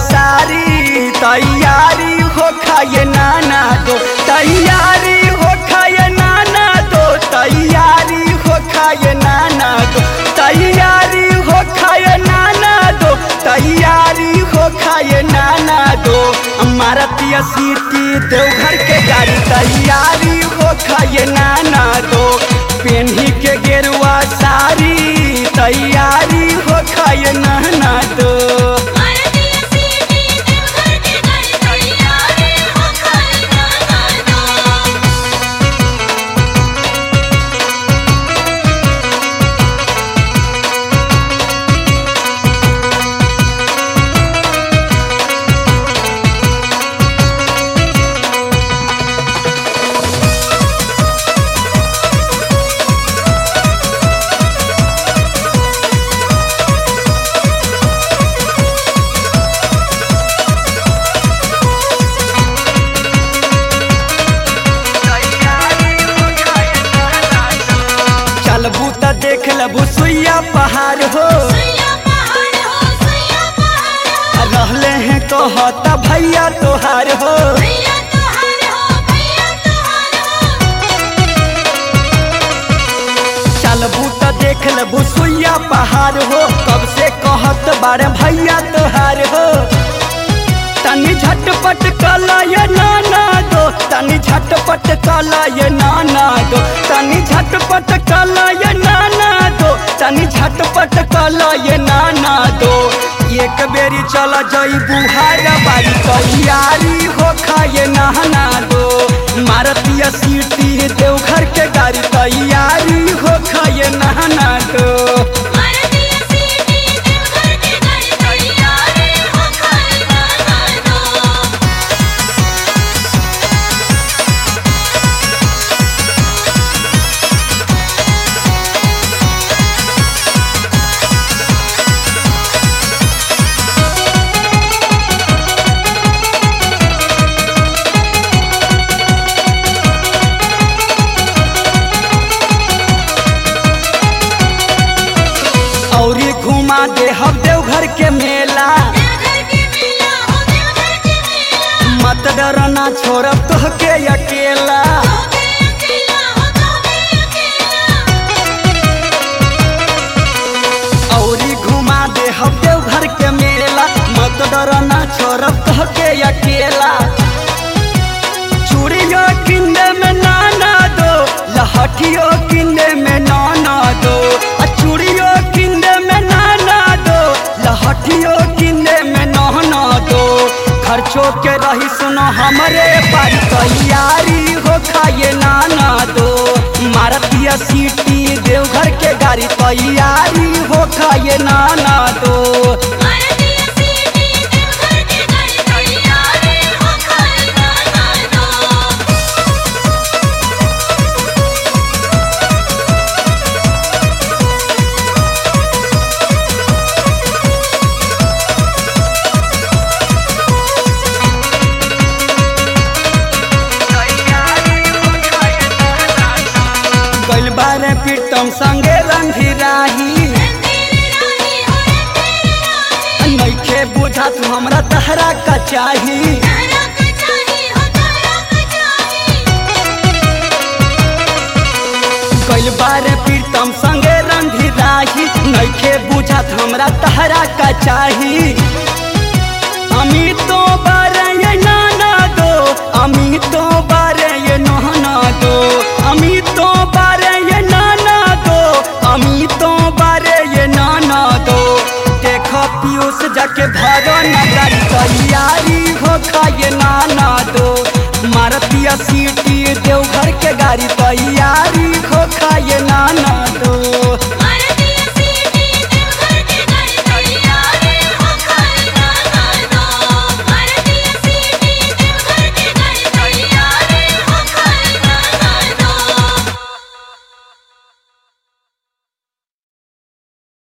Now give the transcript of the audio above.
सारी तैयारी हो खाए नाना दो तैयारी हो खाए नाना दो तैयारी हो खाए नाना दो तैयारी हो खाए नाना दो तैयारी हो खाए नाना दो मारतिया सीटी देवघर के गाड़ी तैयारी हो खाए नाना दो पेन्ही के गेरुआ सारी तैयारी हो खाए नाना दो चलबू त देख लबू सुइया पहाड़ हो रहले हैं कहता भैया तोहार हो चलबू त देख लबू सुइया पहाड़ हो कब से कहत बारे भैया तोहार हो तनी झटपट कला ये नाना दो तनी झटपट कला ये नाना दो तनी झटपट कला ये नाना दो तनी झटपट कला ये नाना दो एक बेरी चला जाई बुहारा बारी तैयारी हो खाए नहाना दो मारतिया सीटी देवघर के गाड़ी तैयारी हो खाए नहाना दो औरी घुमा दे हम देवघर के मेला मत डरना छोड़ब तोहके अकेला औरी घुमा दे हम देवघर के मेला मत डरना छोड़ब तोहके अकेला चूड़ियों किन्ने में नाना दो लहठियों किन्ने में नाना दो चूड़ियों किन्ने में नाना दो लहठियों किन्ने में नाना दो खर्चों के रही सुनो हमरे पर तैयारी हो खाए नाना दो मारतिया सीटी देवघर के गाड़ी तैयारी हो खाए नाना दो गइल बारे प्रीतम संगे रंधी राही नइखे बुझात हमरा तहरा का चाही गइल बारे प्रीतम संगे रंधी राही नइखे बुझात हमरा तहरा का चाही अमितो बारे ये नाना दो अमितो बारे ये नहाना दो अमितो बारे ये नाना दो अमितो बारे ये नाना दो देखो पीयूष जाके भरो नगर तैयारी हो खाए नाना दो मारतिया सीटी देवघर के गाड़ी तैयारी